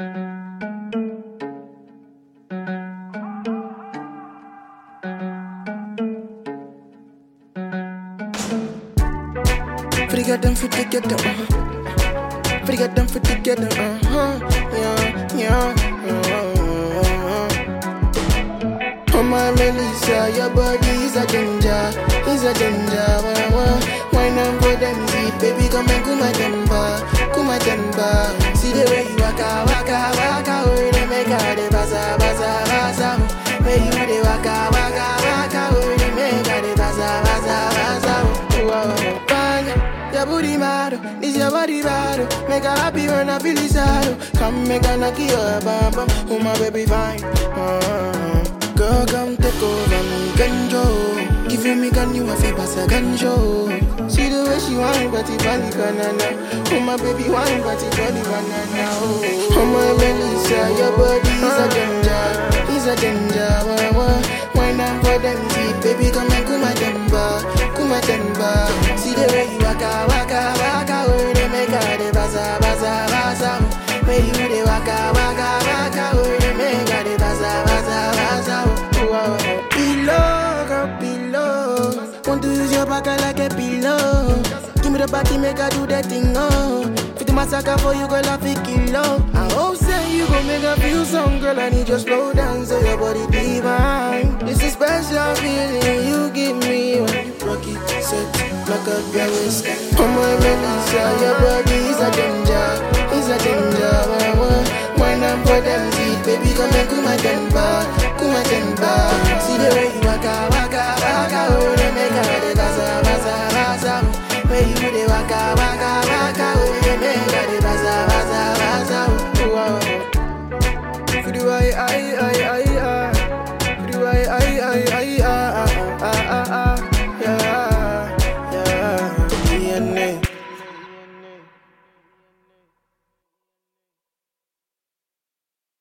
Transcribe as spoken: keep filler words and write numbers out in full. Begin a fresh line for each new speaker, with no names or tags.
Forget them for together, uh-huh. Forget them for together, uh-huh. Yeah, yeah, uh-huh. Oh my Melissa, your body is a danger, is a danger, uh-huh. Why not for them, see, baby, come and come my temper, come my temper. See the way you waka, waka, waka, oh, they make her the baza, baza, baza. Way you the waka, waka, waka, oh, they make her the baza, baza, baza. Oh, bang. Your booty mad, this your body bad. Make her happy when I feel sad. Come make her knock you up, bam bam. Oh my baby fine. Uh, girl come take over me, ganjo. Give me gun, you a feel pass a ganjo. See the way she whine, but it funny banana. Oh my baby whine, but it funny banana. Oh, oh my Melissa, your body is a danger, is a danger. Why not for them deep, baby come and cool my temper, cool my temper. See the way you waka, waka, waka, oh they make her the baza, baza, baza. Way you the waka, waka, waka, oh they make her the baza, baza, baza. Oh, pillow, girl, pillow. Want to use your back like a pillow. Give me the body, make her do that thing, oh. Fit the massacre for you, girl, I feel kilo. I hope say you gon' make her feel some, girl, I need you slow down so your body divine. It's a special feeling you give me when you rock it, set like a Paris. Oh my Melissa, your body is a danger, is a danger. Why not for them teeth, baby, come and cool my temper, cool my temper. See the way you